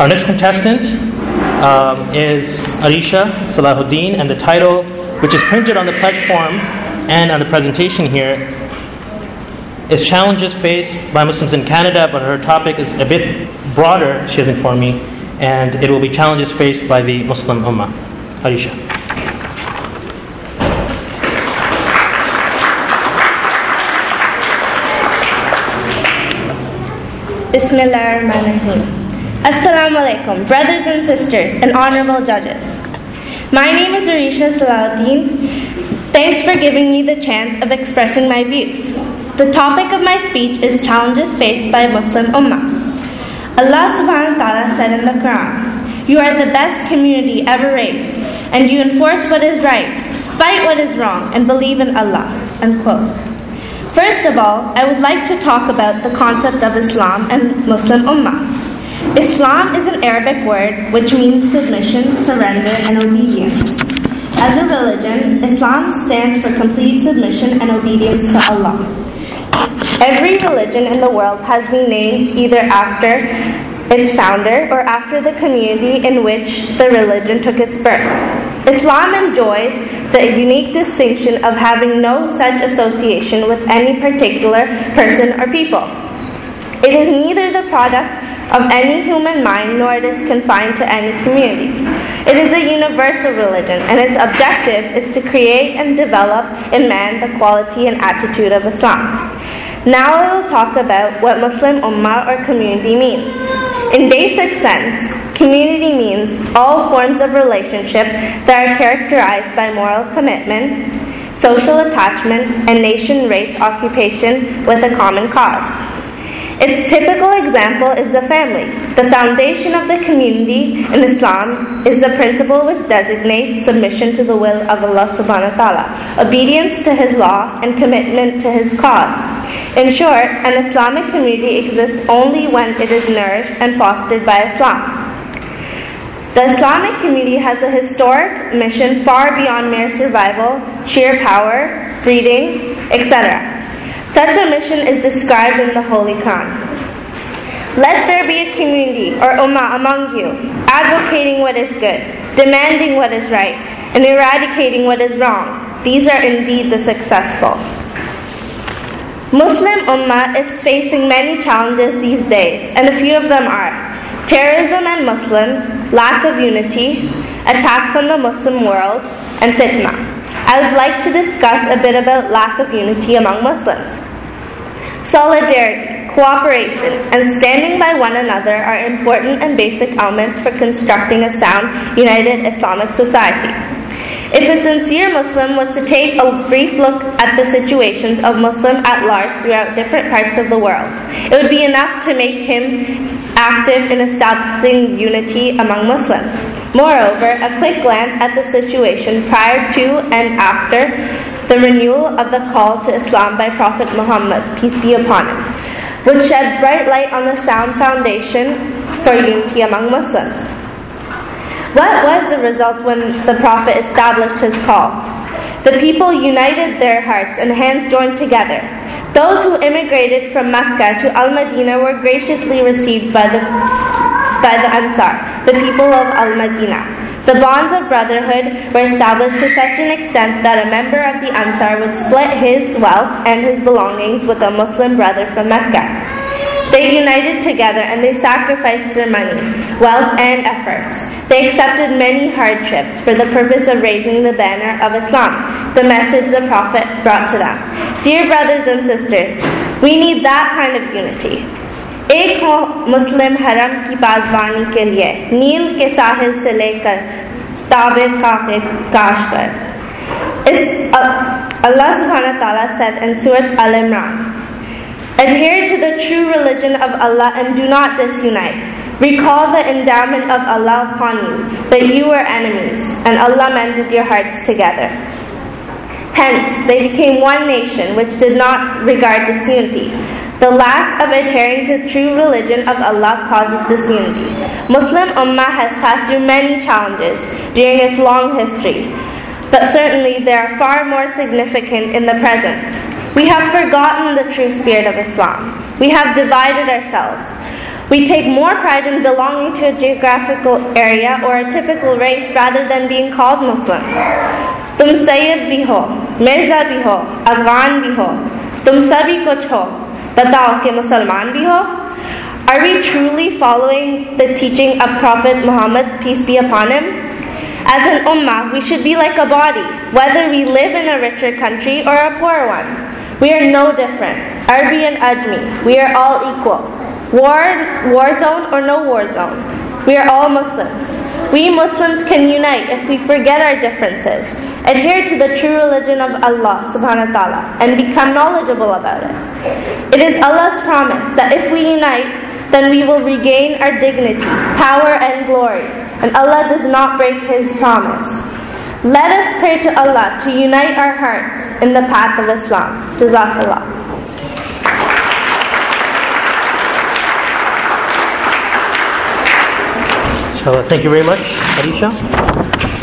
Our next contestant is Arisha Salahuddin, and the title, which is printed on the pledge form and on the presentation here, is Challenges Faced by Muslims in Canada, but her topic is a bit broader, she has informed me, and it will be Challenges Faced by the Muslim Ummah. Arisha. Bismillahirrahmanirrahim. Assalamu alaikum, brothers and sisters and honorable judges. My name is Arisha Salahuddin. Thanks for giving me the chance of expressing my views. The topic of my speech is Challenges Faced by Muslim Ummah. Allah subhanahu wa ta'ala said in the Quran, "You are the best community ever raised, and you enforce what is right, fight what is wrong, and believe in Allah." Unquote. First of all, I would like to talk about the concept of Islam and Muslim Ummah. Islam is an Arabic word which means submission, surrender, and obedience. As a religion, Islam stands for complete submission and obedience to Allah. Every religion in the world has been named either after its founder or after the community in which the religion took its birth. Islam enjoys the unique distinction of having no such association with any particular person or people. It is neither the product of any human mind nor it is confined to any community. It is a universal religion, and its objective is to create and develop in man the quality and attitude of Islam. Now I will talk about what Muslim Ummah or community means. In basic sense, community means all forms of relationship that are characterized by moral commitment, social attachment, and nation, race, occupation with a common cause. Its typical example is the family. The foundation of the community in Islam is the principle which designates submission to the will of Allah subhanahu wa ta'ala, obedience to His law, and commitment to His cause. In short, an Islamic community exists only when it is nourished and fostered by Islam. The Islamic community has a historic mission far beyond mere survival, sheer power, breeding, etc. Such a mission is described in the Holy Quran. Let there be a community or ummah among you, advocating what is good, demanding what is right, and eradicating what is wrong. These are indeed the successful. Muslim Ummah is facing many challenges these days, and a few of them are terrorism and Muslims, lack of unity, attacks on the Muslim world, and fitna. I would like to discuss a bit about lack of unity among Muslims. Solidarity, cooperation, and standing by one another are important and basic elements for constructing a sound, united Islamic society. If a sincere Muslim was to take a brief look at the situations of Muslims at large throughout different parts of the world, it would be enough to make him active in establishing unity among Muslims. Moreover, a quick glance at the situation prior to and after the renewal of the call to Islam by Prophet Muhammad, peace be upon him, would shed bright light on the sound foundation for unity among Muslims. What was the result when the Prophet established his call? The people united their hearts and hands joined together. Those who immigrated from Mecca to Al-Madinah were graciously received by the Ansar, the people of Al-Madinah. The bonds of brotherhood were established to such an extent that a member of the Ansar would split his wealth and his belongings with a Muslim brother from Mecca. They united together and they sacrificed their money, wealth, and efforts. They accepted many hardships for the purpose of raising the banner of Islam, the message the Prophet brought to them. Dear brothers and sisters, we need that kind of unity. एक हो मुस्लिम हरम की बाज़बानी के लिए नील के साहिल से लेकर ताबे काफ़े काश कर. Allah subhanahu wa ta'ala said in Surah Al-Imran, adhere to the true religion of Allah and do not disunite. Recall the endowment of Allah upon you, that you were enemies, and Allah mended your hearts together. Hence, they became one nation which did not regard disunity. The lack of adhering to the true religion of Allah causes disunity. Muslim Ummah has passed through many challenges during its long history, but certainly there are far more significant in the present. We have forgotten the true spirit of Islam. We have divided ourselves. We take more pride in belonging to a geographical area or a typical race rather than being called Muslims. Tum Sayyid bhi ho, Mirza bhi ho, Afghan bhi ho, tum sabhi kuch ho, batao ke Musalman bhi ho. Are we truly following the teaching of Prophet Muhammad, peace be upon him? As an ummah, we should be like a body, whether we live in a richer country or a poor one. We are no different. Arabi and Ajmi, we are all equal. War zone or no war zone, we are all Muslims. We Muslims can unite if we forget our differences, adhere to the true religion of Allah subhanahu wa ta'ala, and become knowledgeable about it. It is Allah's promise that if we unite, then we will regain our dignity, power and glory, and Allah does not break His promise. Let us pray to Allah to unite our hearts in the path of Islam. Jazakallah. So thank you very much, Arisha.